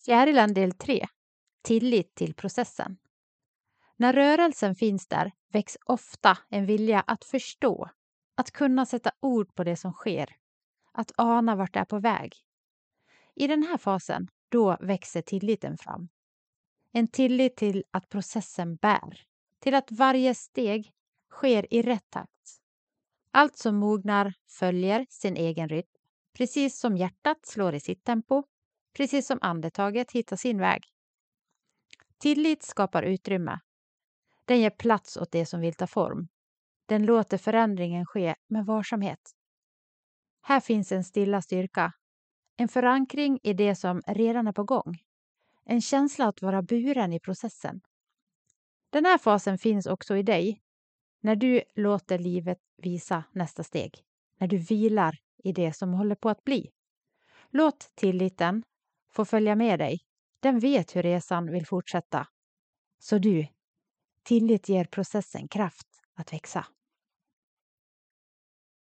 Fjäriland del 3. Tillit till processen. När rörelsen finns där väcks ofta en vilja att förstå, att kunna sätta ord på det som sker, att ana vart det är på väg. I den här fasen, då växer tilliten fram. En tillit till att processen bär, till att varje steg sker i rätt takt. Allt som mognar följer sin egen rytm, precis som hjärtat slår i sitt tempo, precis som andetaget hittar sin väg. Tillit skapar utrymme. Den ger plats åt det som vill ta form. Den låter förändringen ske med varsamhet. Här finns en stilla styrka, en förankring i det som redan är på gång. En känsla att vara buren i processen. Den här fasen finns också i dig, när du låter livet visa nästa steg. När du vilar i det som håller på att bli. Låt tilliten få följa med dig. Den vet hur resan vill fortsätta. Så tillit ger processen kraft att växa.